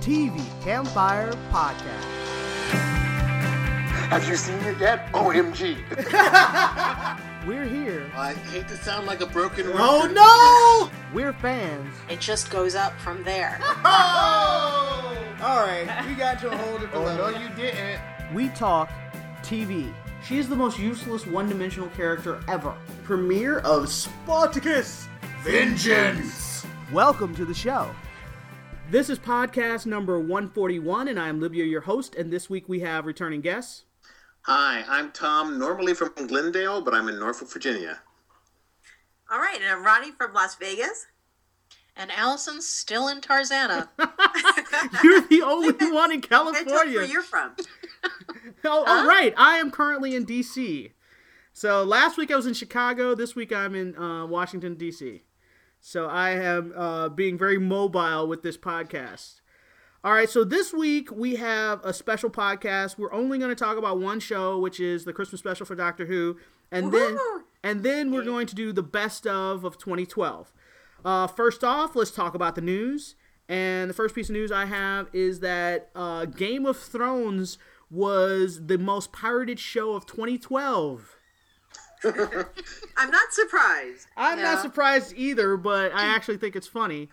TV Campfire Podcast. Have you seen it yet? OMG. We're here. I hate to sound like a broken record. Oh no! We're fans. It just goes up from there. Oh! Alright, we got you a whole different level. No, you didn't. We talk TV. She is the most useless one-dimensional character ever. Premiere of Spartacus Vengeance! Welcome to the show. This is podcast number 141, and I am Libya, your host, and this week we have returning guests. Hi, I'm Tom, normally from Glendale, but I'm in Norfolk, Virginia. All right, and I'm Ronnie from Las Vegas. And Allison's still in Tarzana. You're the only one in California. That's where you're from. Oh, right. I am currently in D.C. So last week I was in Chicago. This week I'm in Washington, D.C. So I am being very mobile with this podcast. All right, so this week we have a special podcast. We're only going to talk about one show, which is the Christmas special for Doctor Who. And then we're going to do the best of 2012. First off, let's talk about the news. And the first piece of news I have is that Game of Thrones was the most pirated show of 2012. I'm not surprised. I'm not surprised either, but I actually think it's funny.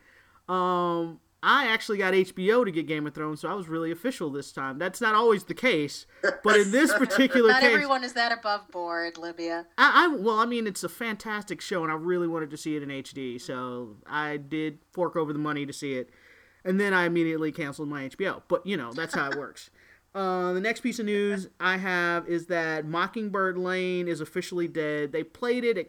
I actually got HBO to get Game of Thrones, so I was really official this time. That's not always the case, but in this particular case... Not everyone is that above board, Libya. I mean, it's a fantastic show, and I really wanted to see it in HD, so I did fork over the money to see it, and then I immediately canceled my HBO. But, you know, that's how it works. The next piece of news I have is that Mockingbird Lane is officially dead. They played it at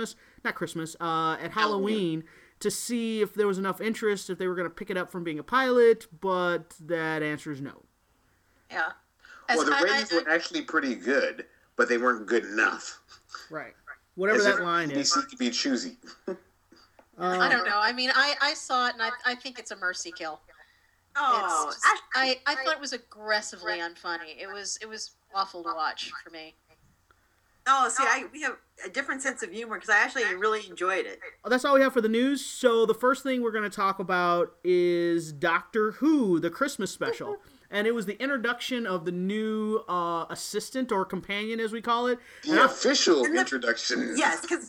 at Halloween to see if there was enough interest, if they were going to pick it up from being a pilot, but that answer is no. Yeah. Well, the ratings were actually pretty good, but they weren't good enough. Right. Whatever that line is. NBC could be choosy. I don't know. I mean, I saw it, and I think it's a mercy kill. Oh, I thought it was aggressively unfunny. It was awful to watch for me. Oh, see, we have a different sense of humor because I actually really enjoyed it. Well, that's all we have for the news. So the first thing we're going to talk about is Doctor Who, the Christmas special. And it was the introduction of the new assistant or companion, as we call it. The official introduction. Yes, because...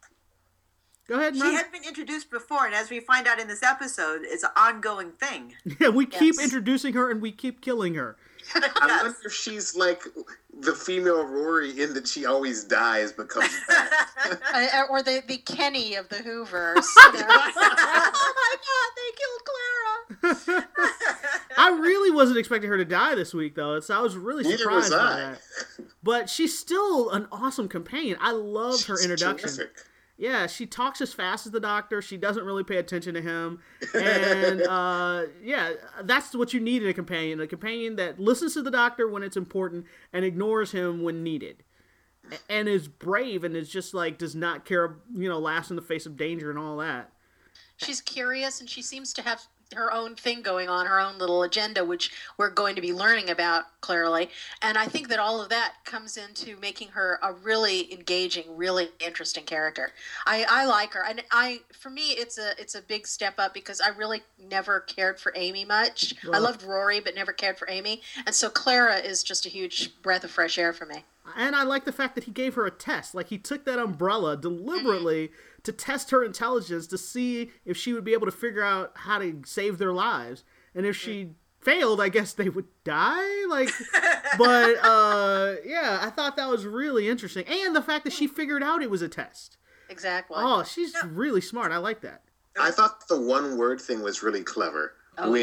Go ahead, She had been introduced before, and as we find out in this episode, it's an ongoing thing. Yeah, we keep introducing her, and we keep killing her. I wonder if she's like the female Rory in that she always dies but comes back. Or the Kenny of the Hoovers. Oh my God, they killed Clara. I really wasn't expecting her to die this week, though. So I was really surprised by that. But she's still an awesome companion. I love her introduction. Terrific. Yeah, she talks as fast as the Doctor. She doesn't really pay attention to him. And, that's what you need in a companion that listens to the Doctor when it's important and ignores him when needed. And is brave and is just, like, does not care, laughs in the face of danger and all that. She's curious, and she seems to have her own thing going on, her own little agenda, which we're going to be learning about clearly. And I think that all of that comes into making her a really engaging, really interesting character. I like her, and for me, it's a big step up because I really never cared for Amy much. Well, I loved Rory, but never cared for Amy, and so Clara is just a huge breath of fresh air for me. And I like the fact that he gave her a test. Like, he took that umbrella deliberately to test her intelligence to see if she would be able to figure out how to save their lives. And if she failed, I guess they would die. But I thought that was really interesting. And the fact that she figured out it was a test. Exactly. Oh, she's really smart. I like that. I thought the one word thing was really clever.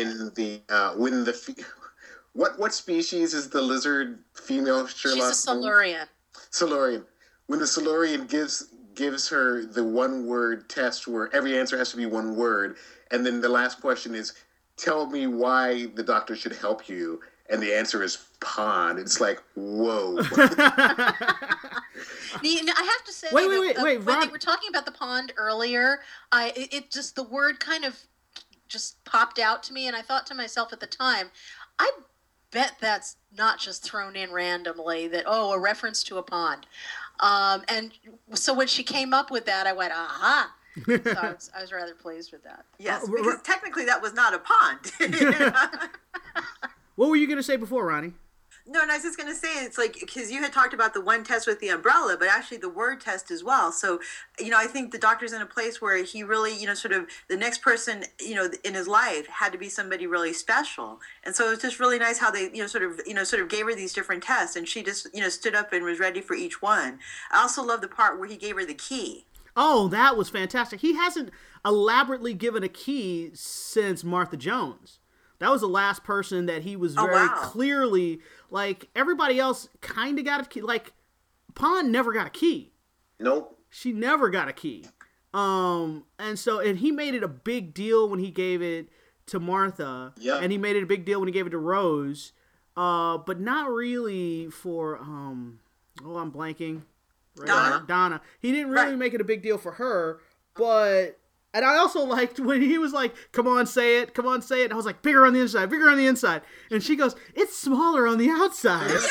What species is the lizard female Sherlock? She's a Silurian. Silurian. When the Silurian gives her the one word test where every answer has to be one word, and then the last question is, tell me why the Doctor should help you, and the answer is pond. It's like, whoa. I have to say, wait, when Ron... they were talking about the pond earlier, the word kind of just popped out to me, and I thought to myself at the time, I bet that's not just thrown in randomly, that, a reference to a pond. And so when she came up with that, I went, aha. So I was rather pleased with that. Yes, because technically that was not a pond. What were you gonna say before, Ronnie? No, and I was just going to say, it's like, because you had talked about the one test with the umbrella, but actually the word test as well. So, I think the doctor's in a place where he really, sort of the next person, in his life had to be somebody really special. And so it was just really nice how they, sort of gave her these different tests, and she just, stood up and was ready for each one. I also love the part where he gave her the key. Oh, that was fantastic. He hasn't elaborately given a key since Martha Jones. That was the last person that he was very clearly, like, everybody else kind of got a key. Like, Pond never got a key. Nope. She never got a key. And he made it a big deal when he gave it to Martha. Yeah. And he made it a big deal when he gave it to Rose. But not really for, I'm blanking. Right? Donna. He didn't really make it a big deal for her, but... And I also liked when he was like, come on, say it. And I was like, bigger on the inside. And she goes, it's smaller on the outside. And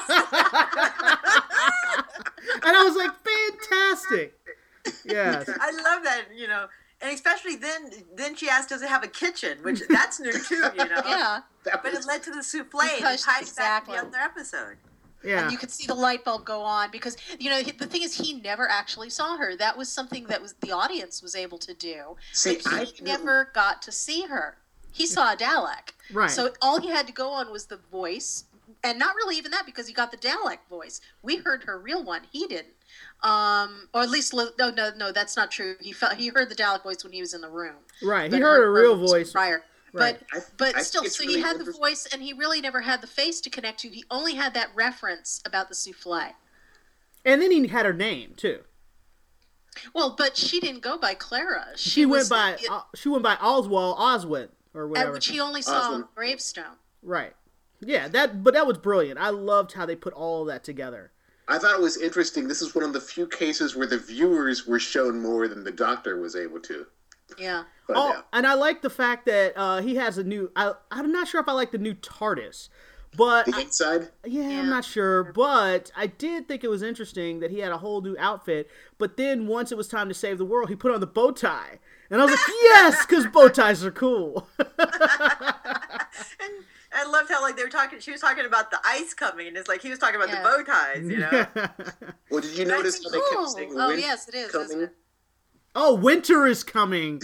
I was like, fantastic. Yes. I love that, And especially then she asked, does it have a kitchen? Which, that's new too, Yeah. But it led to the souffle and tied back to the other episode. Yeah. And you could see the light bulb go on because, the thing is he never actually saw her. That was something that the audience was able to do. See, but he never got to see her. He saw a Dalek. Right. So all he had to go on was the voice. And not really even that because he got the Dalek voice. We heard her real one. He didn't. Or at least, no, that's not true. He heard the Dalek voice when he was in the room. Right. He heard a real voice prior. Right. But still, so he had the voice, and he really never had the face to connect to. He only had that reference about the souffle. And then he had her name too. Well, but she didn't go by Clara. She went by Oswald, or whatever. Which he only saw on the gravestone. Right. Yeah. That was brilliant. I loved how they put all of that together. I thought it was interesting. This is one of the few cases where the viewers were shown more than the doctor was able to. Yeah. And I like the fact that he has a new... I'm not sure if I like the new TARDIS, but... The inside? Yeah, I'm not sure, but I did think it was interesting that he had a whole new outfit, but then once it was time to save the world, he put on the bow tie. And I was like, yes, because bow ties are cool. And I loved how, like, she was talking about the ice coming, and it's like he was talking about the bow ties, Well, did you notice how they kept saying yes, it is, coming? isn't it? Oh, winter is coming.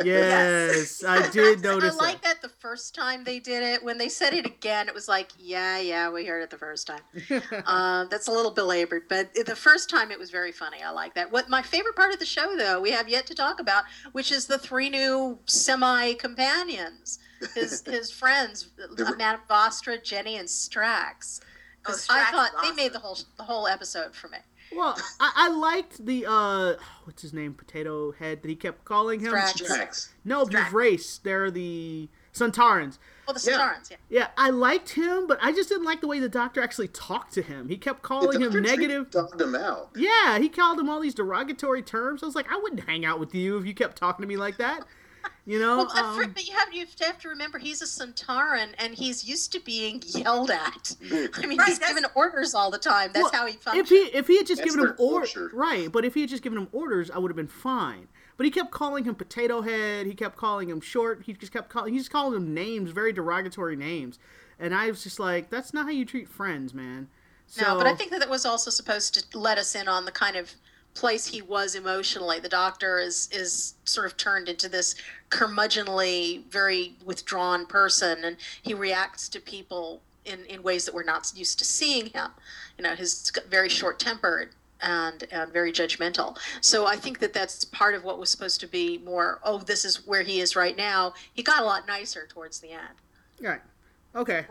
Yes, I did notice I like that the first time they did it. When they said it again, it was like, yeah, we heard it the first time. That's a little belabored, but the first time it was very funny. I like that. What my favorite part of the show, though, we have yet to talk about, which is the 3 new semi-companions. His friends, Madame Vostra, Jenny, and Strax. Because I thought they made the whole episode for me. Well, I liked the, what's his name, Potato Head, that he kept calling him? Strax. No, his race. They're the Sontarans. Oh, the Sontarans, yeah. Yeah, I liked him, but I just didn't like the way the doctor actually talked to him. He kept calling him negative. Dogged him out. Yeah, he called him all these derogatory terms. I was like, I wouldn't hang out with you if you kept talking to me like that. Well, but you have to remember he's a Sontaran and he's used to being yelled at. I mean, he's given orders all the time. That's how he functions. If he had just given him orders, right? But if he had just given him orders, I would have been fine. But he kept calling him Potato Head. He kept calling him short. He just calling him names, very derogatory names. And I was just like, that's not how you treat friends, man. So, no, but I think that was also supposed to let us in on the kind of place he was emotionally. The doctor is sort of turned into this curmudgeonly, very withdrawn person, and he reacts to people in ways that we're not used to seeing him. He's very short-tempered and very judgmental. So I think that that's part of what was supposed to be more, this is where he is right now. He got a lot nicer towards the end. Right. Okay.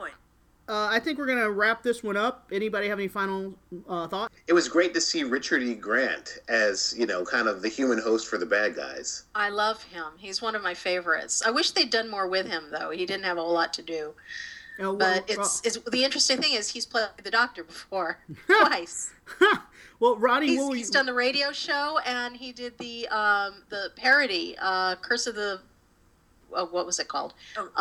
I think we're going to wrap this one up. Anybody have any final thoughts? It was great to see Richard E. Grant as, kind of the human host for the bad guys. I love him. He's one of my favorites. I wish they'd done more with him, though. He didn't have a whole lot to do. But the interesting thing is he's played the Doctor before, twice. Well, Ronnie, he's done the radio show, and he did the parody, Curse of the... what was it called?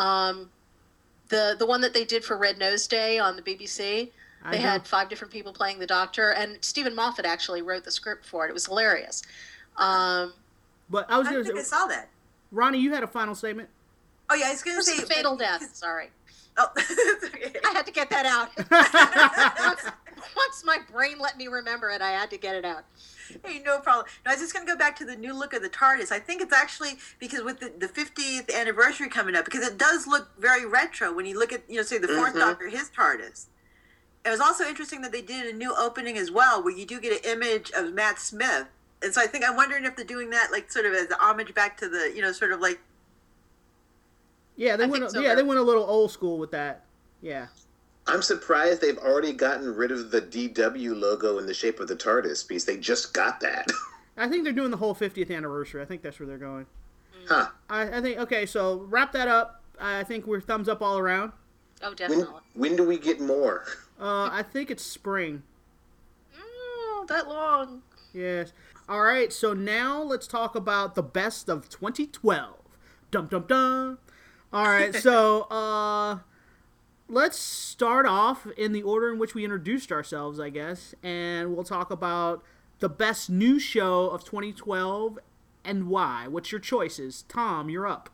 The one that they did for Red Nose Day on the BBC. They had 5 different people playing the Doctor, and Stephen Moffat actually wrote the script for it. It was hilarious. But I was I saw that. Ronnie, you had a final statement? Oh yeah, I was going to say Fatal Death. Sorry. Oh, okay. I had to get that out. Once my brain let me remember it, I had to get it out. Hey, no problem. No, I was just going to go back to the new look of the TARDIS. I think it's actually because with the 50th anniversary coming up, because it does look very retro when you look at, say the fourth Doctor, his TARDIS. It was also interesting that they did a new opening as well, where you do get an image of Matt Smith. And so I'm wondering if they're doing that, like, sort of as a homage back to the, sort of like. Yeah, they went a little old school with that. Yeah. I'm surprised they've already gotten rid of the DW logo in the shape of the TARDIS piece. They just got that. I think they're doing the whole 50th anniversary. I think that's where they're going. Huh. I think, okay, so wrap that up. I think we're thumbs up all around. Oh, definitely. When do we get more? I think it's spring. That long. Yes. All right, so now let's talk about the best of 2012. Dum dum dum. All right, so let's start off in the order in which we introduced ourselves, I guess, and we'll talk about the best new show of 2012 and why. What's your choices? Tom, you're up.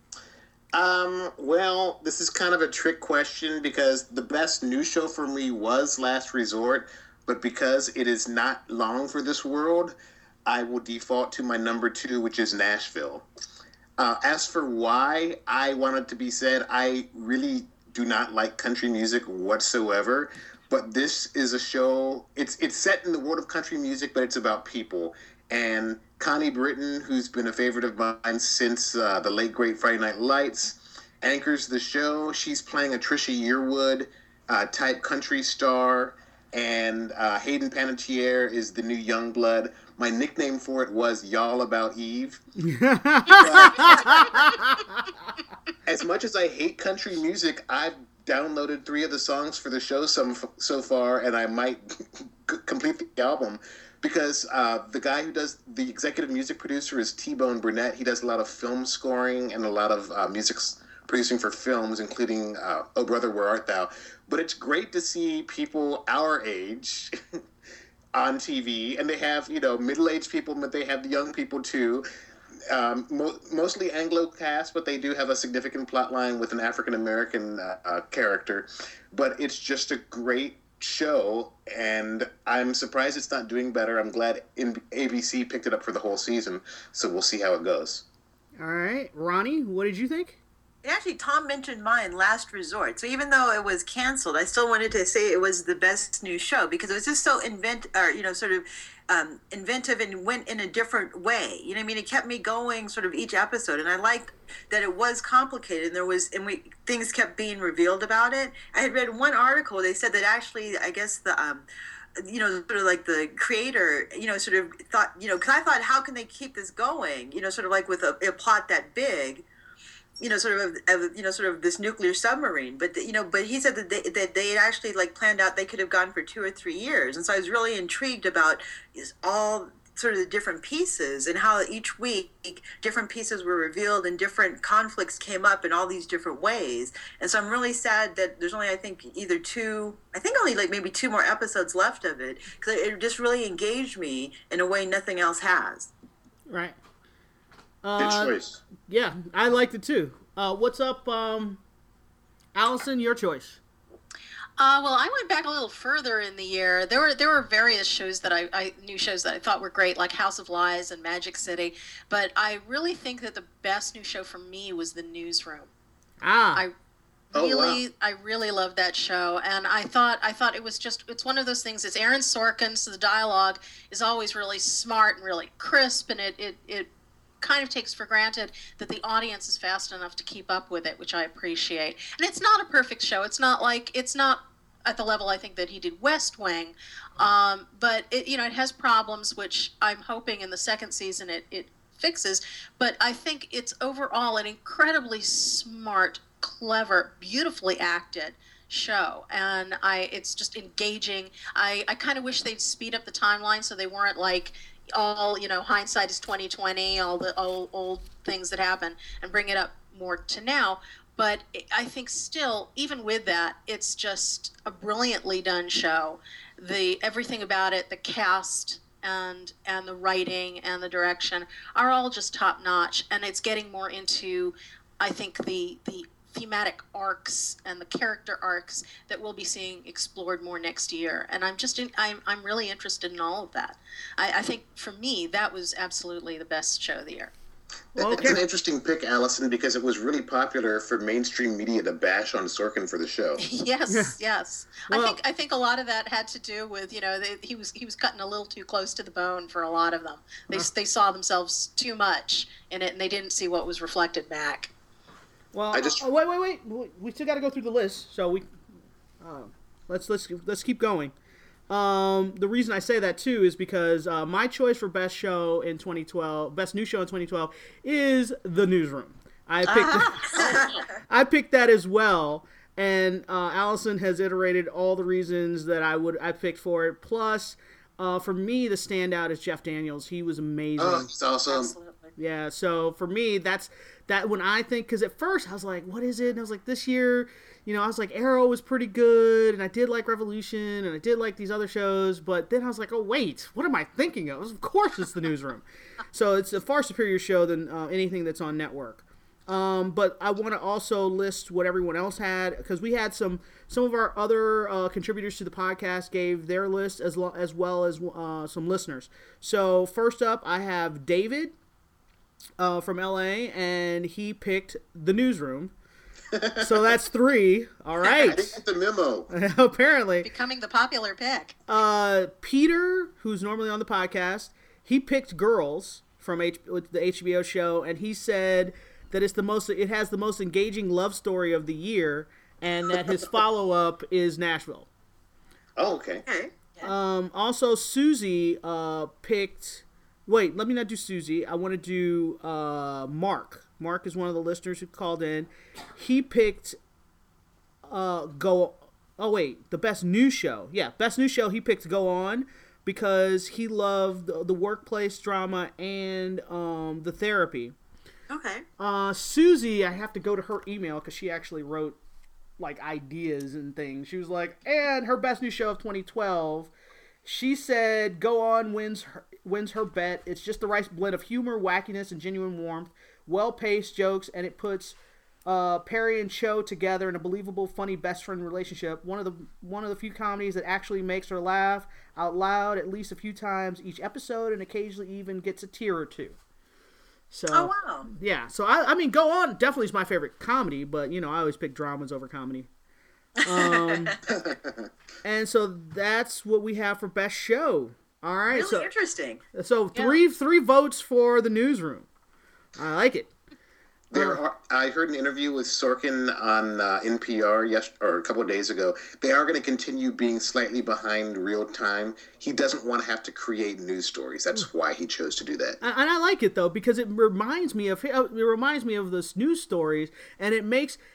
Well, this is kind of a trick question because the best new show for me was Last Resort, but because it is not long for this world, I will default to my number 2, which is Nashville. As for why, I want it to be said, I really do not like country music whatsoever, but this is a show, it's set in the world of country music, but it's about people. And Connie Britton, who's been a favorite of mine since the late great Friday Night Lights, anchors the show. She's playing a Trisha Yearwood type country star, and Hayden Panettiere is the new Youngblood. My nickname for it was Y'all About Eve. As much as I hate country music, I've downloaded 3 of the songs for the show so far, and I might complete the album. Because the guy who does the executive music producer is T-Bone Burnett. He does a lot of film scoring and a lot of music producing for films, including Oh Brother, Where Art Thou? But it's great to see people our age on TV, and they have, middle-aged people, but they have the young people too. Mostly Anglo cast, but they do have a significant plot line with an African-American character. But it's just a great show, and I'm surprised it's not doing better. I'm glad ABC picked it up for the whole season, so we'll see how it goes. All right. Ronnie, what did you think? Actually, Tom mentioned mine, Last Resort. So even though it was canceled, I still wanted to say it was the best new show because it was just so inventive and went in a different way. You know what I mean? It kept me going sort of each episode, and I liked that it was complicated and things kept being revealed about it. I had read one article. They said that actually, I guess the sort of like the creator, sort of thought, because I thought, how can they keep this going? Sort of like with a plot that big. Sort of this nuclear submarine, but he said that they had actually like planned out they could have gone for 2 or 3 years, and so I was really intrigued about all sort of the different pieces and how each week different pieces were revealed and different conflicts came up in all these different ways. And so I'm really sad that there's only only like maybe 2 more episodes left of it because it just really engaged me in a way nothing else has. Right. Good choice. Yeah, I liked it too. What's up, Allison? Your choice. Well, I went back a little further in the year. There were various shows that new shows that I thought were great, like House of Lies and Magic City. But I really think that the best new show for me was The Newsroom. I really loved that show, and I thought it's one of those things. It's Aaron Sorkin, so the dialogue is always really smart and really crisp, and it kind of takes for granted that the audience is fast enough to keep up with it, which I appreciate. And it's not a perfect show. It's not at the level I think that he did West Wing, but it has problems, which I'm hoping in the second season it fixes. But I think it's overall an incredibly smart, clever, beautifully acted show, and it's just engaging. I kind of wish they'd speed up the timeline so they weren't like all hindsight is 2020, all the old things that happen, and bring it up more to now. But I think still, even with that, it's just a brilliantly done show. Everything about it, the cast and the writing and the direction are all just top notch, and it's getting more into, I think, the thematic arcs and the character arcs that we'll be seeing explored more next year. And I'm really interested in all of that. I think for me, that was absolutely the best show of the year. Well, It's an interesting pick, Allison, because it was really popular for mainstream media to bash on Sorkin for the show. Yes. Well, I think a lot of that had to do with, he was cutting a little too close to the bone for a lot of them. They saw themselves too much in it, and they didn't see what was reflected back. Well, wait. We still got to go through the list, so let's keep going. The reason I say that too is because my choice for best new show in 2012 is The Newsroom. I picked that as well, and Allison has iterated all the reasons that I picked for it. Plus, for me, the standout is Jeff Daniels. He was amazing. Oh, he's awesome. Absolutely. Yeah, so for me, that's when I think, because at first I was like, what is it? And I was like, this year, I was like, Arrow was pretty good, and I did like Revolution, and I did like these other shows, but then I was like, oh, wait, what am I thinking of? Of course it's The Newsroom. So it's a far superior show than anything that's on network. But I want to also list what everyone else had, because we had some of our other contributors to the podcast gave their list as well as some listeners. So first up, I have David from LA, and he picked The Newsroom. So that's 3. All right. I didn't get the memo. Apparently. Becoming the popular pick. Peter, who's normally on the podcast, he picked Girls from the HBO show, and he said that it has the most engaging love story of the year, and that his follow-up is Nashville. Oh, okay. Also, Susie picked... Wait, let me not do Susie. I want to do Mark. Mark is one of the listeners who called in. He picked the best new show. Yeah, best new show. He picked Go On because he loved the workplace drama and the therapy. Okay. Susie, I have to go to her email because she actually wrote like ideas and things. She was like, and her best new show of 2012. She said Go On wins her bet. It's just the right blend of humor, wackiness, and genuine warmth. Well-paced jokes, and it puts Perry and Cho together in a believable, funny best friend relationship. One of the few comedies that actually makes her laugh out loud at least a few times each episode, and occasionally even gets a tear or two. So, oh wow! Yeah, so I mean, Go On definitely is my favorite comedy, but I always pick dramas over comedy. And so that's what we have for best show. All right, really interesting. So three votes for The Newsroom. I like it. I heard an interview with Sorkin on NPR a couple of days ago. They are going to continue being slightly behind real time. He doesn't want to have to create news stories. That's why he chose to do that. And I like it though, because it reminds me of this news stories, and it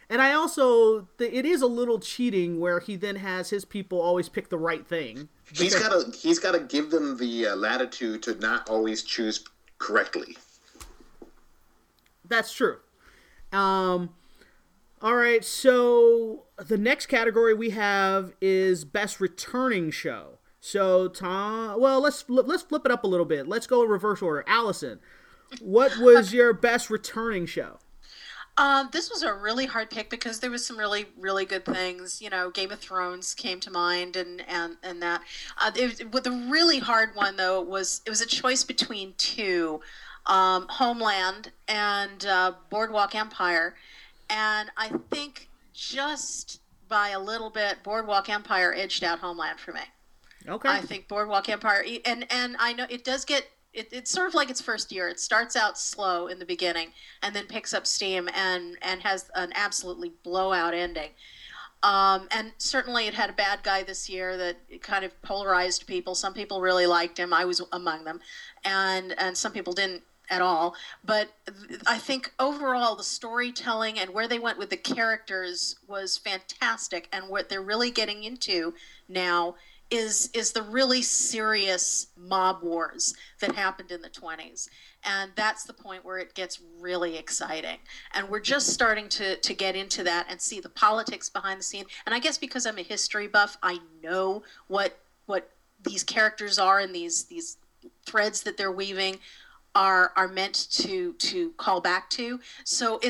is a little cheating where he then has his people always pick the right thing. He's got to give them the latitude to not always choose correctly. That's true. All right, so the next category we have is best returning show. So Tom, well, let's flip it up a little bit. Let's go in reverse order. Allison, what was your best returning show? This was a really hard pick because there was some really, really good things. Game of Thrones came to mind, and that. The really hard one though it was a choice between 2. Homeland and Boardwalk Empire, and I think just by a little bit, Boardwalk Empire edged out Homeland for me. Okay. I think Boardwalk Empire, and I know it does get it's sort of like its first year. It starts out slow in the beginning and then picks up steam and has an absolutely blowout ending. And certainly it had a bad guy this year that kind of polarized people. Some people really liked him. I was among them, and some people didn't at all. But I think overall the storytelling and where they went with the characters was fantastic. And what they're really getting into now is the really serious mob wars that happened in the 1920s. And that's the point where it gets really exciting. And we're just starting to get into that and see the politics behind the scene. And I guess because I'm a history buff, I know what these characters are and these threads that they're weaving are meant to call back to. So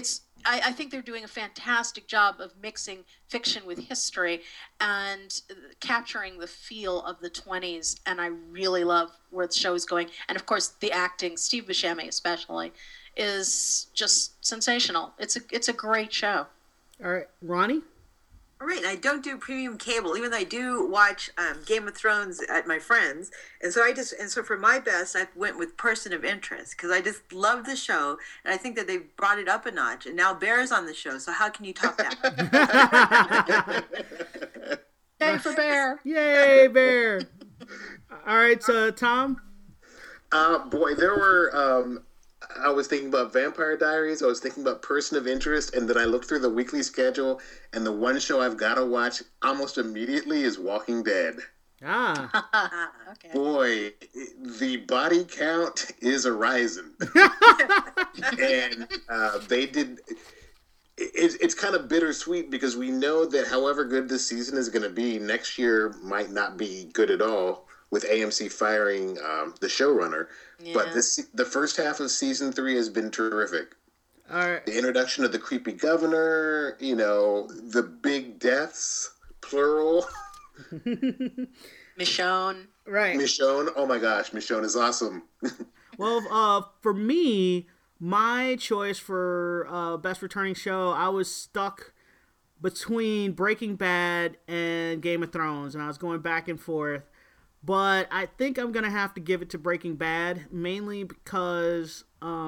I think they're doing a fantastic job of mixing fiction with history and capturing the feel of the 20s. And I really love where the show is going. And of course, the acting, Steve Buscemi especially, is just sensational. It's a great show. All right, Ronnie? All right, I don't do premium cable, even though I do watch Game of Thrones at my friends, and so for my best, I went with Person of Interest because I just love the show, and I think that they've brought it up a notch. And now Bear's on the show, so how can you top that? Yay for Bear! Yay, Bear! All right, so Tom. Boy, there were. I was thinking about Vampire Diaries. I was thinking about Person of Interest, and then I looked through the weekly schedule, and the one show I've got to watch almost immediately is Walking Dead. Okay. Boy, the body count is a rising, and they did. It's kind of bittersweet because we know that however good this season is going to be, next year might not be good at all with AMC firing the showrunner. Yeah. But the first half of season 3 has been terrific. All right. The introduction of the creepy governor, the big deaths, plural. Michonne. Right. Michonne, oh my gosh, Michonne is awesome. Well, for me, my choice for best returning show, I was stuck between Breaking Bad and Game of Thrones, and I was going back and forth. But I think I'm going to have to give it to Breaking Bad, mainly because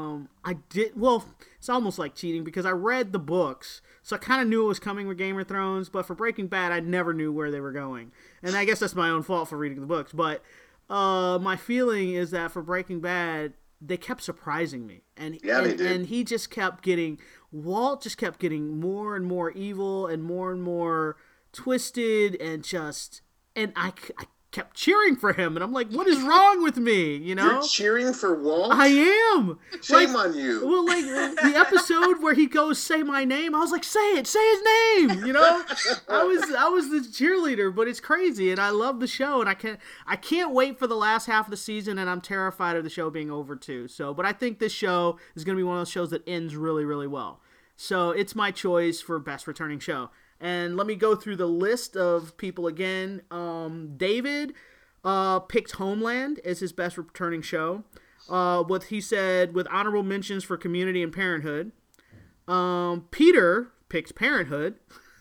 it's almost like cheating because I read the books, so I kind of knew it was coming with Game of Thrones, but for Breaking Bad, I never knew where they were going. And I guess that's my own fault for reading the books, but my feeling is that for Breaking Bad, they kept surprising me. And they did. And he just kept getting, Walt just kept getting more and more evil and more twisted and I kept cheering for him, and I'm like, what is wrong with me, You're cheering for Walt? I am. Shame on you. Well, like, the episode where he goes, say my name, I was like, say his name, I was the cheerleader, but it's crazy, and I love the show, and I can't wait for the last half of the season, and I'm terrified of the show being over too, but I think this show is going to be one of those shows that ends really, really well. So it's my choice for best returning show. And let me go through the list of people again. David picked Homeland as his best returning show. What he said with honorable mentions for Community and Parenthood. Peter picked Parenthood.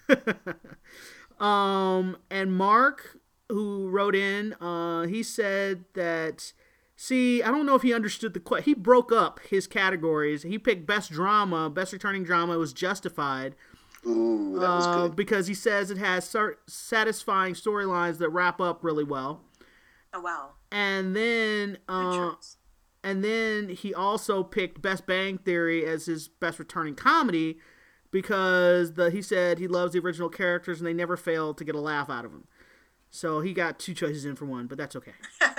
And Mark, who wrote in, he said that, I don't know if he understood the question. He broke up his categories. He picked best drama, best returning drama was Justified. Ooh, that was good. Because he says it has satisfying storylines that wrap up really well. Oh wow! And then, he also picked Best Bang Theory as his best returning comedy because he said he loves the original characters and they never fail to get a laugh out of them. So he got 2 choices in for 1, but that's okay.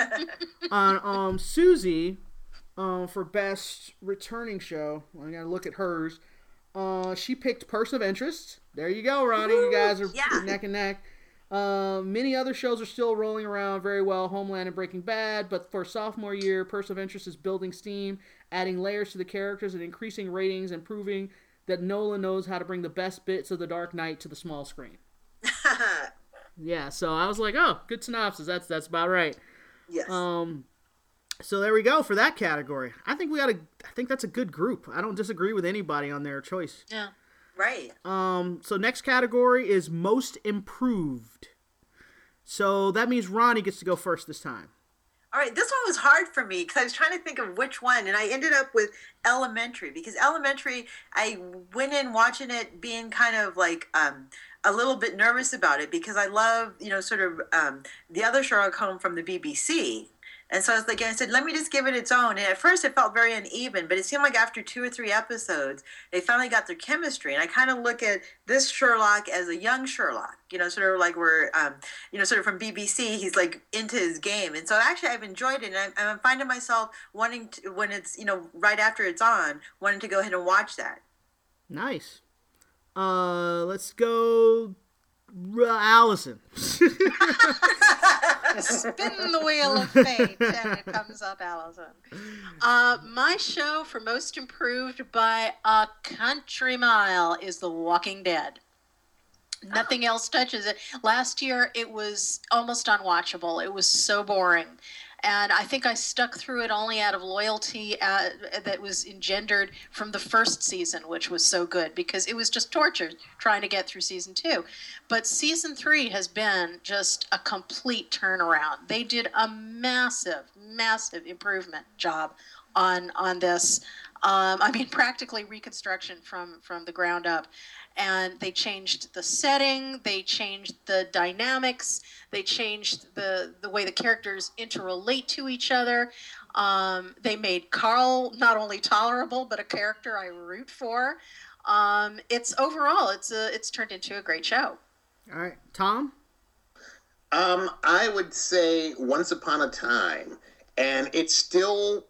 Susie, for best returning show, I gotta look at hers. She picked Person of Interest. There you go, Ronnie. You guys are neck and neck. Many other shows are still rolling around very well, Homeland and Breaking Bad, but for sophomore year, Person of Interest is building steam, adding layers to the characters and increasing ratings and proving that Nolan knows how to bring the best bits of The Dark Knight to the small screen. Yeah, so I was like, oh, good synopsis. That's about right. Yes. So there we go for that category. I think that's a good group. I don't disagree with anybody on their choice. Yeah. Right. So next category is most improved. So that means Ronnie gets to go first this time. All right, this one was hard for me because I was trying to think of which one, and I ended up with Elementary because Elementary, I went in watching it being kind of like a little bit nervous about it because I love, sort of the other Sherlock Holmes from the BBC. And so I said, let me just give it its own. And at first it felt very uneven, but it seemed like after 2 or 3 episodes, they finally got their chemistry. And I kind of look at this Sherlock as a young Sherlock, sort of like where, sort of from BBC, he's like into his game. And so actually I've enjoyed it. And I'm finding myself wanting to, when it's, right after it's on, wanting to go ahead and watch that. Nice. Let's go Allison. Spin the wheel of fate, and it comes up Allison. My show for most improved by a country mile is The Walking Dead. Nothing else touches it. Last year, it was almost unwatchable. It was so boring. And I think I stuck through it only out of loyalty that was engendered from the first season, which was so good, because it was just torture trying to get through season 2. But season 3 has been just a complete turnaround. They did a massive, massive improvement job on this. Practically reconstruction from the ground up. And they changed the setting, they changed the dynamics, they changed the way the characters interrelate to each other. They made Carl not only tolerable, but a character I root for. It's turned into a great show. All right, Tom? I would say Once Upon a Time, and it's still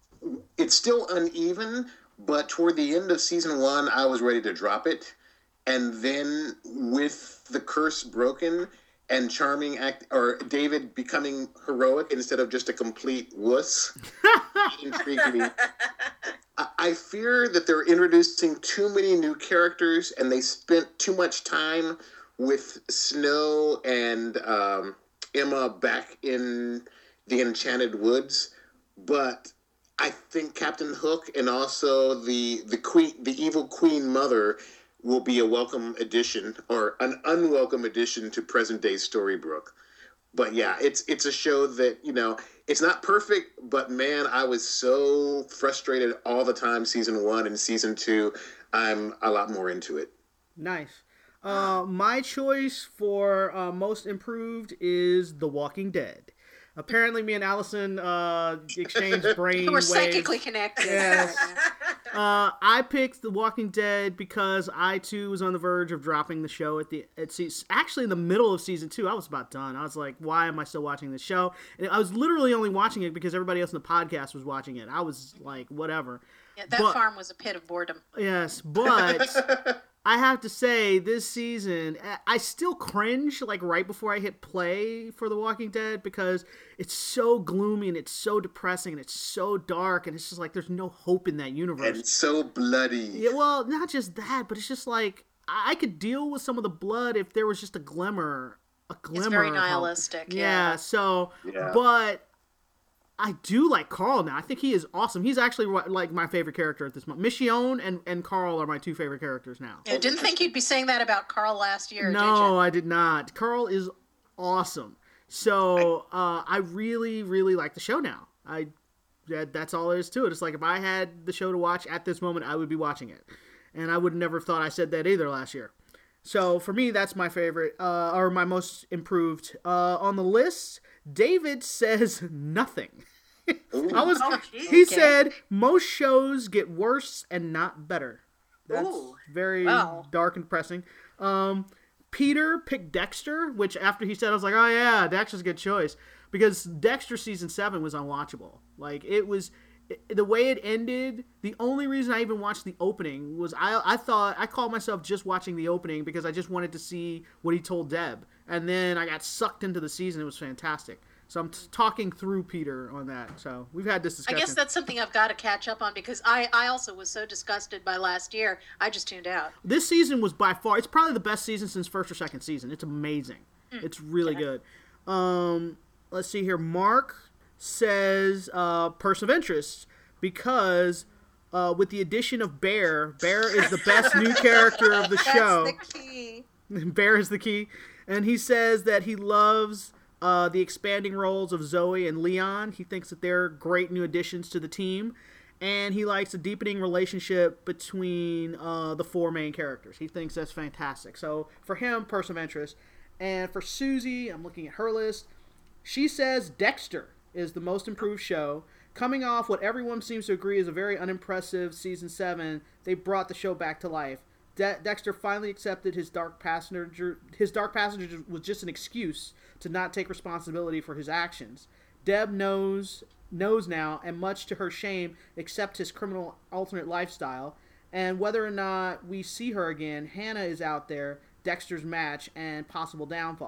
uneven, but toward the end of season 1, I was ready to drop it. And then with the curse broken and Charming David becoming heroic instead of just a complete wuss, it intrigued me. I fear that they're introducing too many new characters and they spent too much time with Snow and Emma back in the Enchanted Woods. But I think Captain Hook and also the evil Queen Mother will be a welcome addition or an unwelcome addition to present day Storybrooke. But yeah, it's a show that, it's not perfect, but man, I was so frustrated all the time, season 1 and season 2. I'm a lot more into it. Nice. My choice for most improved is The Walking Dead. Apparently, me and Allison exchanged brain We're waves. psychically connected. Yes. I picked The Walking Dead because I too was on the verge of dropping the show actually in the middle of season 2. I was about done. I was like, why am I still watching this show? And I was literally only watching it because everybody else in the podcast was watching it. I was like, whatever. Yeah, that farm was a pit of boredom. Yes, but I have to say, this season, I still cringe, like, right before I hit play for The Walking Dead, because it's so gloomy, and it's so depressing, and it's so dark, and it's just like, there's no hope in that universe. And so bloody. Yeah, well, not just that, but it's just like, I could deal with some of the blood if there was just a glimmer It's very nihilistic, yeah. But I do like Carl now. I think he is awesome. He's actually like my favorite character at this moment. Michonne and Carl are my two favorite characters now. I didn't think you'd be saying that about Carl last year, No, did you? I did not. Carl is awesome. So I really, really like the show now. That's all there is to it. It's like if I had the show to watch at this moment, I would be watching it. And I would never have thought I said that either last year. So for me, that's my favorite, or my most improved. On the list, David says nothing. He said most shows get worse and not better. That's very dark and depressing. Peter picked Dexter, which after he said, I was like, oh yeah, Dexter's a good choice. Because Dexter season 7 was unwatchable. Like, it was, the way it ended, the only reason I even watched the opening was I thought, I called myself just watching the opening because I just wanted to see what he told Deb. And then I got sucked into the season. It was fantastic. So I'm talking through Peter on that. So we've had this discussion. I guess that's something I've got to catch up on because I also was so disgusted by last year. I just tuned out. This season was by far, it's probably the best season since first or second season. It's amazing. It's really good. Let's see here. Mark says Person of Interest because with the addition of Bear is the best new character of the show. That's the key. Bear is the key. And he says that he loves the expanding roles of Zoe and Leon. He thinks that they're great new additions to the team. And he likes the deepening relationship between the four main characters. He thinks that's fantastic. So for him, Person of Interest. And for Susie, I'm looking at her list. She says Dexter is the most improved show. Coming off what everyone seems to agree is a very unimpressive season 7, they brought the show back to life. Dexter finally accepted his dark passenger. His dark passenger was just an excuse to not take responsibility for his actions. Deb knows now, and much to her shame, accepts his criminal alternate lifestyle. And whether or not we see her again, Hannah is out there, Dexter's match and possible downfall.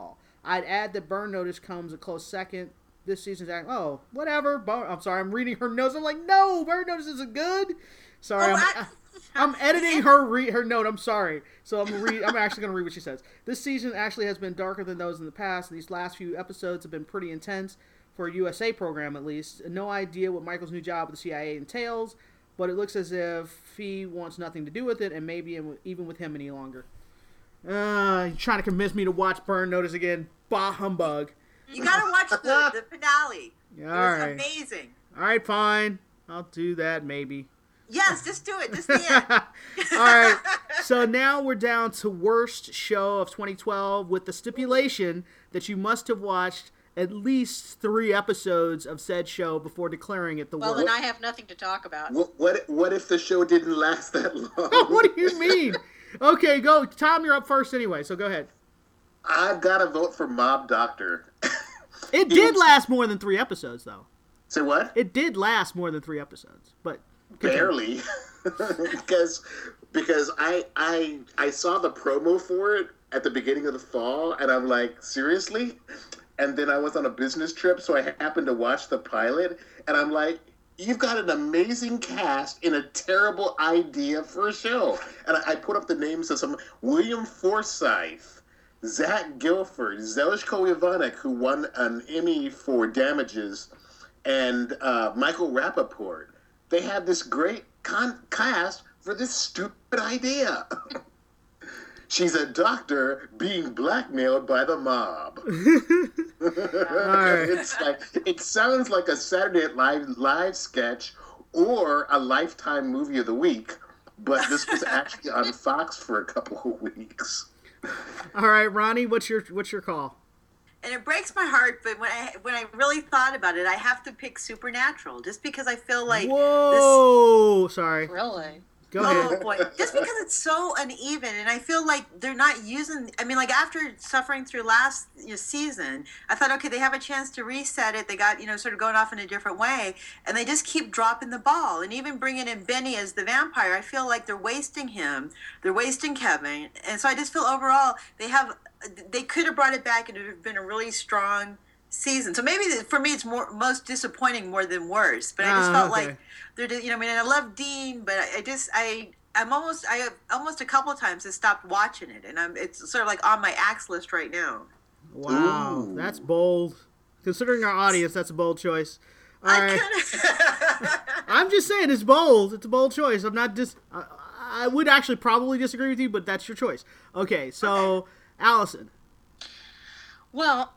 I'd add that Burn Notice comes a close second. This season's whatever. I'm sorry, I'm reading her notes. I'm like, no, Burn Notice isn't good. Sorry, I'm editing her note. I'm sorry. So I'm actually going to read what she says. This season actually has been darker than those in the past. These last few episodes have been pretty intense for a USA program, at least. No idea what Michael's new job with the CIA entails, but it looks as if he wants nothing to do with it, and maybe even with him any longer. You're trying to convince me to watch Burn Notice again. Bah humbug. You gotta watch the finale. Yeah, it was amazing. All right, fine. I'll do that maybe. Yes, just do it. Just the end. All right. So now we're down to worst show of 2012 with the stipulation that you must have watched at least 3 episodes of said show before declaring it the worst. Well, then I have nothing to talk about. What if the show didn't last that long? What do you mean? Okay, go. Tom, you're up first anyway, so go ahead. I've got to vote for Mob Doctor. It did last more than 3 episodes, though. Say what? It did last more than 3 episodes, but barely, because I saw the promo for it at the beginning of the fall, and I'm like, seriously? And then I was on a business trip, so I happened to watch the pilot, and I'm like, you've got an amazing cast and a terrible idea for a show. And I put up the names of some: William Forsythe, Zach Gilford, Zelishko Ivanek, who won an Emmy for Damages, and Michael Rappaport. They had this great cast for this stupid idea. She's a doctor being blackmailed by the mob. Right. It's like, it sounds like a Saturday Night Live sketch or a Lifetime movie of the week, but this was actually on Fox for a couple of weeks. All right, Ronnie, what's your call? And it breaks my heart, but when I really thought about it, I have to pick Supernatural, just because I feel like Whoa! Sorry. Really? Go ahead. Oh boy, just because it's so uneven, and I feel like they're not using. I mean, like after suffering through last season, I thought, okay, they have a chance to reset it. They got sort of going off in a different way, and they just keep dropping the ball. And even bringing in Benny as the vampire, I feel like they're wasting him. They're wasting Kevin, and so I just feel overall they could have brought it back and it would have been a really strong season. So maybe for me it's most disappointing more than worse. But I just felt like they're I mean, I love Dean, but I almost a couple of times have stopped watching it, and it's sort of like on my axe list right now. Wow, Ooh. That's bold. Considering our audience, that's a bold choice. All right. I'm just saying it's bold. It's a bold choice. I'm not I would actually probably disagree with you, but that's your choice. Okay, so okay. Allison. Well,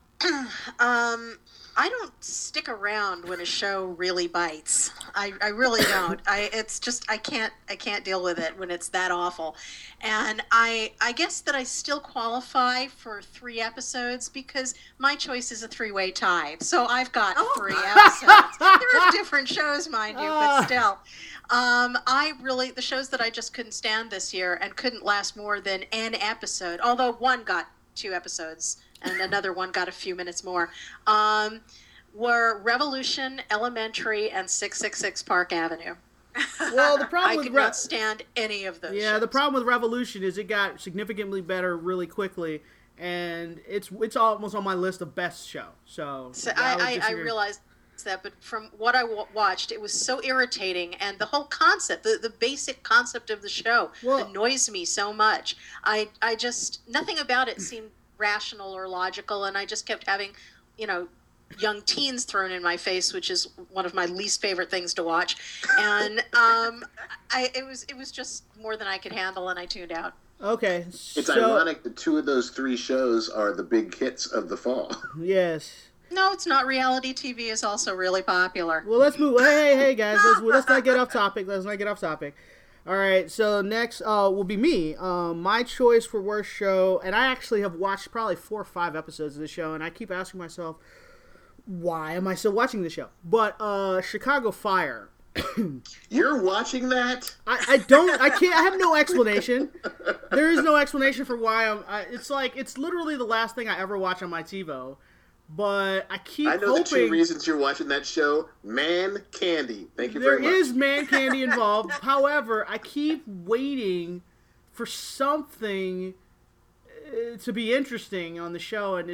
I don't stick around when a show really bites. I really don't. It's just I can't deal with it when it's that awful. And I guess that I still qualify for 3 episodes because my choice is a 3-way tie. So I've got 3 episodes. There are different shows, mind you, but still. The shows that I just couldn't stand this year and couldn't last more than an episode, although one got 2 episodes and another one got a few minutes more, were Revolution, Elementary, and 666 Park Avenue. Well, the problem I with could not stand any of those shows. The problem with Revolution is it got significantly better really quickly, and it's almost on my list of best show. So I realized that, but from what I watched, it was so irritating, and the whole concept, the basic concept of the show annoys me so much. I just, nothing about it seemed rational or logical, and I just kept having, young teens thrown in my face, which is one of my least favorite things to watch. And it was just more than I could handle, and I tuned out. Okay. It's ironic that 2 of those 3 shows are the big hits of the fall. Yes. No, it's not. Reality TV is also really popular. Well, let's move. Hey, guys. Let's not get off topic. All right, so next will be me. My choice for worst show, and I actually have watched probably 4 or 5 episodes of the show, and I keep asking myself, why am I still watching the show? But Chicago Fire. You're watching that? I have no explanation. There is no explanation for why it's literally the last thing I ever watch on my TiVo. But I keep hoping... I know the 2 reasons you're watching that show. Man candy. Thank you very much. There is man candy involved. However, I keep waiting for something to be interesting on the show, and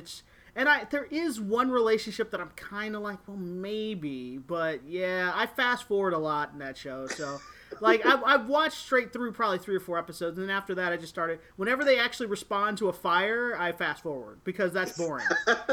And there is one relationship that I'm kind of like, well, maybe, but yeah, I fast forward a lot in that show. So, like, I've watched straight through probably 3 or 4 episodes, and then after that, I just started. Whenever they actually respond to a fire, I fast forward because that's boring.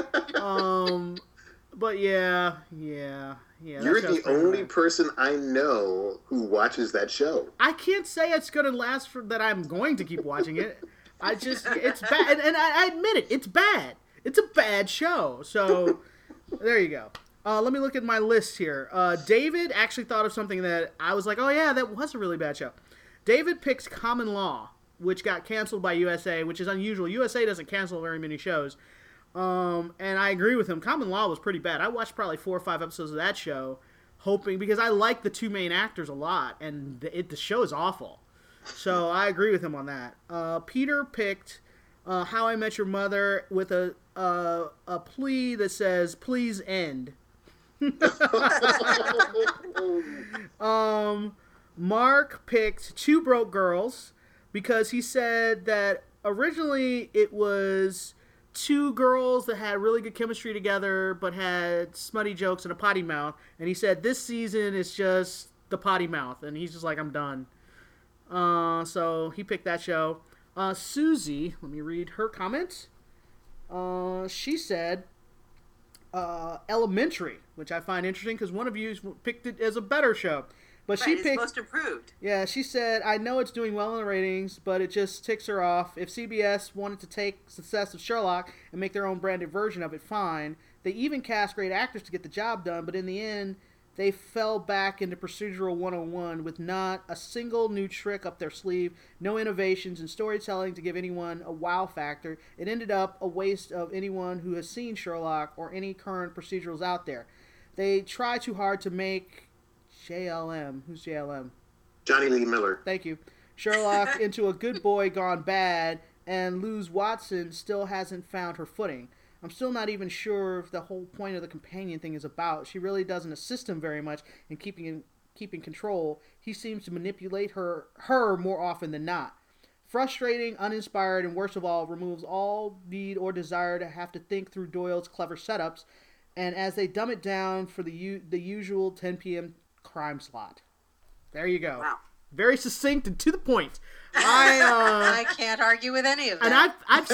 But yeah. You're the only person I know who watches that show. I can't say it's going to last that I'm going to keep watching it. It's bad, and I admit it, it's bad. It's a bad show. So, there you go. Let me look at my list here. David actually thought of something that I was like, oh yeah, that was a really bad show. David picks Common Law, which got canceled by USA, which is unusual. USA doesn't cancel very many shows. And I agree with him. Common Law was pretty bad. I watched probably 4 or 5 episodes of that show, hoping, because I like the 2 main actors a lot, and the show is awful. So I agree with him on that. Peter picked How I Met Your Mother with a plea that says, please end. Mark picked Two Broke Girls because he said that originally it was 2 girls that had really good chemistry together but had smutty jokes and a potty mouth, and he said this season is just the potty mouth, and he's just like, I'm done. So he picked that show. Susie, let me read her comment. She said Elementary, which I find interesting because one of you picked it as a better show. But she picked Most Improved. Yeah, she said, I know it's doing well in the ratings, but it just ticks her off. If CBS wanted to take success of Sherlock and make their own branded version of it, fine. They even cast great actors to get the job done, but in the end, they fell back into procedural 101 with not a single new trick up their sleeve, no innovations in storytelling to give anyone a wow factor. It ended up a waste of anyone who has seen Sherlock or any current procedurals out there. They try too hard to make JLM. Who's JLM? Johnny Lee Miller. Thank you. Sherlock into a good boy gone bad, and Luz Watson still hasn't found her footing. I'm still not even sure if the whole point of the companion thing is about. She really doesn't assist him very much in keeping control. He seems to manipulate her more often than not. Frustrating, uninspired, and worst of all, removes all need or desire to have to think through Doyle's clever setups, and as they dumb it down for the usual 10 p.m. crime slot. There you go. Wow. Very succinct and to the point. I can't argue with any of that. And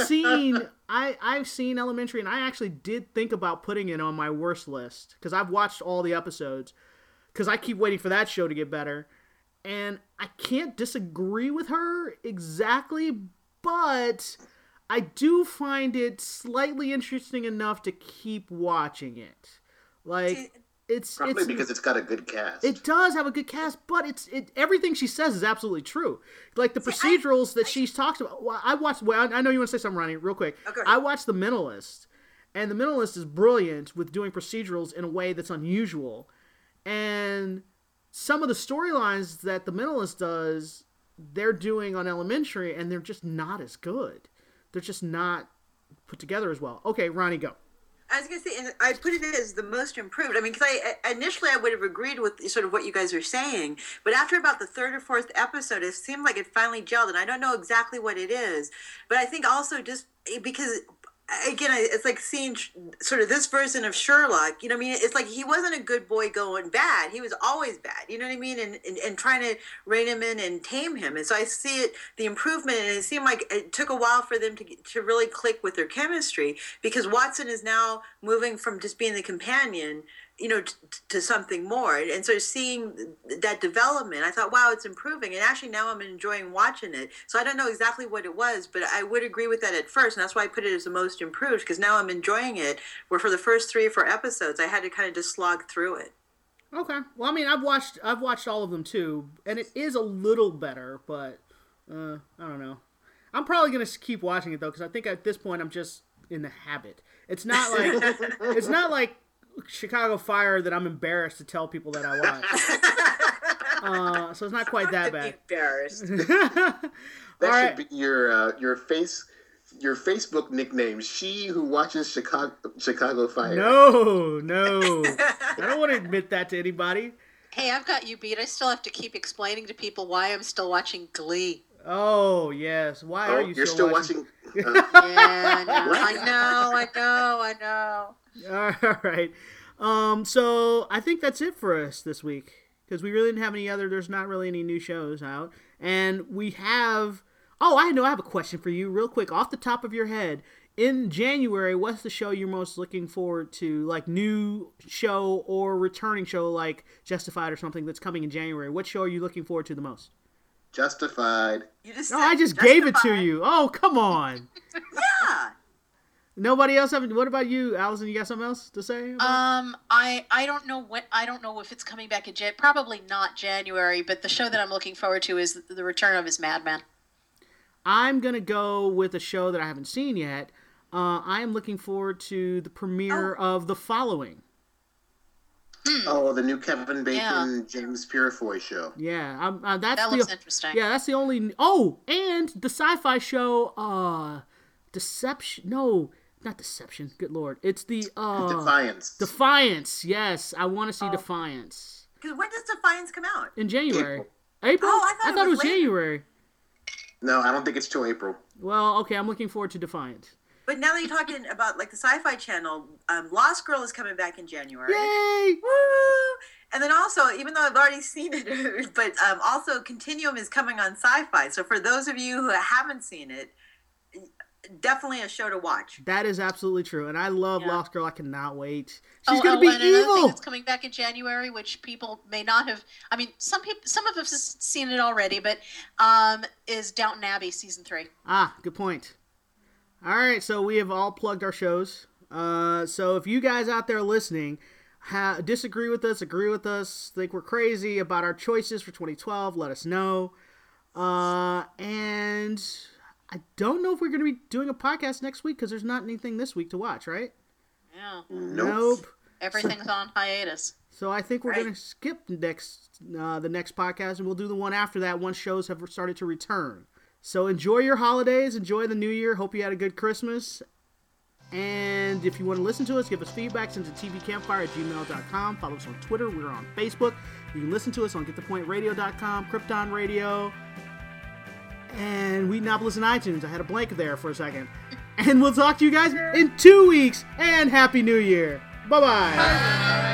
I've seen Elementary, and I actually did think about putting it on my worst list because I've watched all the episodes because I keep waiting for that show to get better, and I can't disagree with her exactly, but I do find it slightly interesting enough to keep watching it. Like, it's probably because it's got a good cast. It does have a good cast, but everything she says is absolutely true. Like the procedurals that she talks about. Well, I know you want to say something, Ronnie, real quick. Okay. I watched The Mentalist, and The Mentalist is brilliant with doing procedurals in a way that's unusual. And some of the storylines that The Mentalist does, they're doing on Elementary, and they're just not as good. They're just not put together as well. Okay, Ronnie, go. I was going to say, and I put it as the most improved. I mean, because initially I would have agreed with sort of what you guys are saying, but after about the 3rd or 4th episode, it seemed like it finally gelled, and I don't know exactly what it is, but I think also just because, again, it's like seeing sort of this version of Sherlock, you know what I mean? It's like he wasn't a good boy going bad. He was always bad, you know what I mean? And trying to rein him in and tame him. And so I see it, the improvement, and it seemed like it took a while for them to really click with their chemistry, because Watson is now moving from just being the companion, you know, to something more. And so seeing that development, I thought, wow, it's improving. And actually now I'm enjoying watching it. So I don't know exactly what it was, but I would agree with that at first. And that's why I put it as the most improved, because now I'm enjoying it, where for the first 3 or 4 episodes, I had to kind of just slog through it. Okay. Well, I mean, I've watched all of them too, and it is a little better, but I don't know. I'm probably going to keep watching it though, because I think at this point I'm just in the habit. It's not like Chicago Fire that I'm embarrassed to tell people that I watch. So it's not quite that bad. Embarrassed. That should be your Facebook nickname. She who watches Chicago Fire. No. I don't want to admit that to anybody. Hey, I've got you beat. I still have to keep explaining to people why I'm still watching Glee. Oh, yes. Why are you still watching? Yeah, I know. All right. So I think that's it for us this week because we really didn't have any other. There's not really any new shows out, and we have. Oh, I know. I have a question for you, real quick, off the top of your head. In January, what's the show you're most looking forward to? Like new show or returning show, like Justified or something that's coming in January. What show are you looking forward to the most? Justified. No, I just gave it to you. Oh, come on. Yeah. Nobody else have? What about you, Allison? You got something else to say? I don't know when. I don't know if it's coming back in probably not January. But the show that I'm looking forward to is the return of his Mad Men. I'm gonna go with a show that I haven't seen yet. I am looking forward to the premiere of The Following. Oh, the new Kevin Bacon, James Purefoy show. Yeah, that looks interesting. Yeah, that's the only. Oh, and the sci-fi show, Deception. No, not Deception. Good Lord, it's the Defiance. Defiance. Yes, I want to see Defiance. Because when does Defiance come out? In January. April? Oh, I thought it was later. January. No, I don't think it's till April. Well, okay, I'm looking forward to Defiance. But now that you're talking about like the Sci-Fi Channel, Lost Girl is coming back in January. Yay! Woo! And then also, even though I've already seen it, but also Continuum is coming on Sci-Fi. So for those of you who haven't seen it, definitely a show to watch. That is absolutely true, and I love Lost Girl. I cannot wait. She's gonna be and another evil. thing that's coming back in January, which people may not have. I mean, some of us have seen it already, but is Downton Abbey season 3. Ah, good point. All right, so we have all plugged our shows. So if you guys out there listening disagree with us, agree with us, think we're crazy about our choices for 2012, let us know. And I don't know if we're going to be doing a podcast next week because there's not anything this week to watch, right? Yeah. Nope. Everything's on hiatus. So I think we're going to skip the next podcast, and we'll do the one after that once shows have started to return. So enjoy your holidays, enjoy the new year. Hope you had a good Christmas. And if you want to listen to us, give us feedback, send it to tvcampfire@gmail.com. Follow us on Twitter. We're on Facebook. You can listen to us on getthepointradio.com, Krypton Radio, and Wheatonpolis and iTunes. I had a blank there for a second. And we'll talk to you guys in 2 weeks. And Happy New Year. Bye-bye.